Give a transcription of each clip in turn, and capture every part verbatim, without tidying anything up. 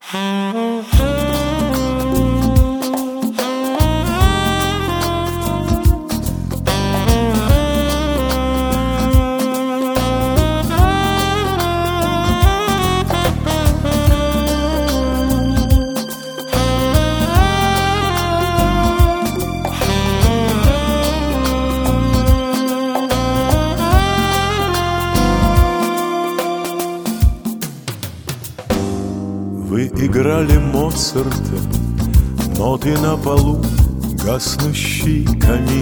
Вы играли Моцарта, ноты на полу, гаснущий камин.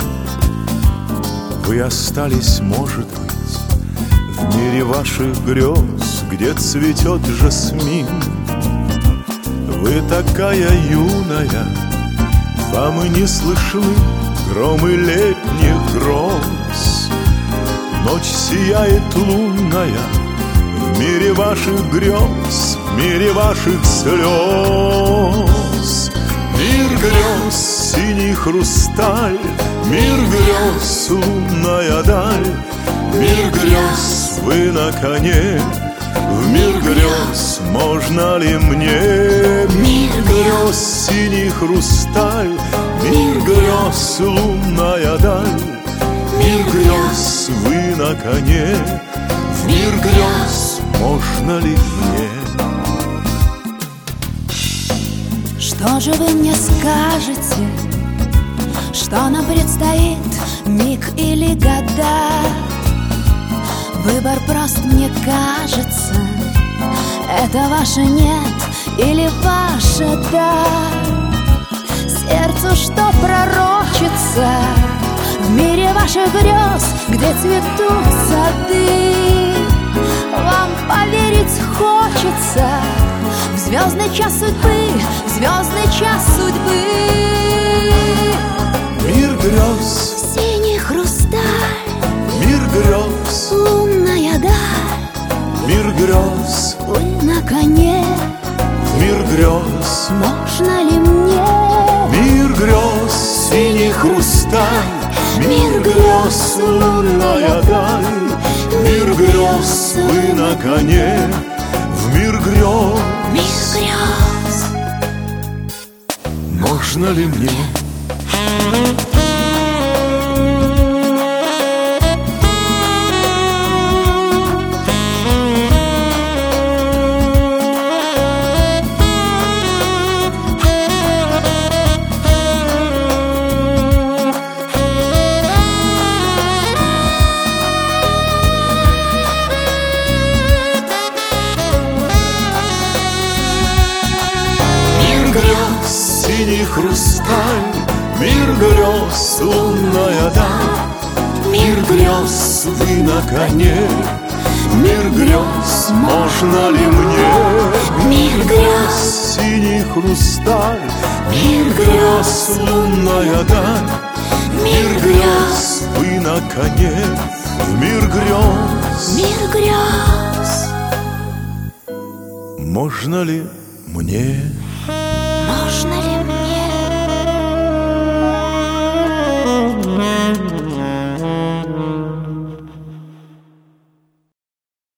Вы остались, может быть, в мире ваших грез, где цветет жасмин. Вы такая юная, вам и не слышны громы летних гроз. Ночь сияет лунная в мире ваших грез, в мире ваших слез. Мир грез, синий хрусталь, мир грез, лунная даль. Мир грез, вы на коне, в мир грез можно ли мне? Мир грез, синий хрусталь, мир грез, лунная даль. Мир грез, вы на коне, в мир грез можно ли мне? Что же вы мне скажете, что нам предстоит, миг или года? Выбор прост, мне кажется, это ваше нет или ваше да. Сердцу, что пророчится в мире ваших грез, где цветут сады. Вам поверить хочется в звездный час судьбы, в звездный час судьбы. Мир грез, синий хрусталь, мир грез, лунная даль. Мир грез, вы на коне, в мир грез можно ли мне? Мир грез, синий хрусталь, мир грез, лунная даль. Мир грез, вы на коне, в мир грез. Мир грез, можно ли мне? Синий хрусталь, мир грез, лунная даль. Мир грез, вы на коне, мир грез, можно ли мне? Мир грез, синий хрусталь, мир грез, лунная даль. мир грез, вы на коне, в мир грез. мир грез, можно ли мне? можно ли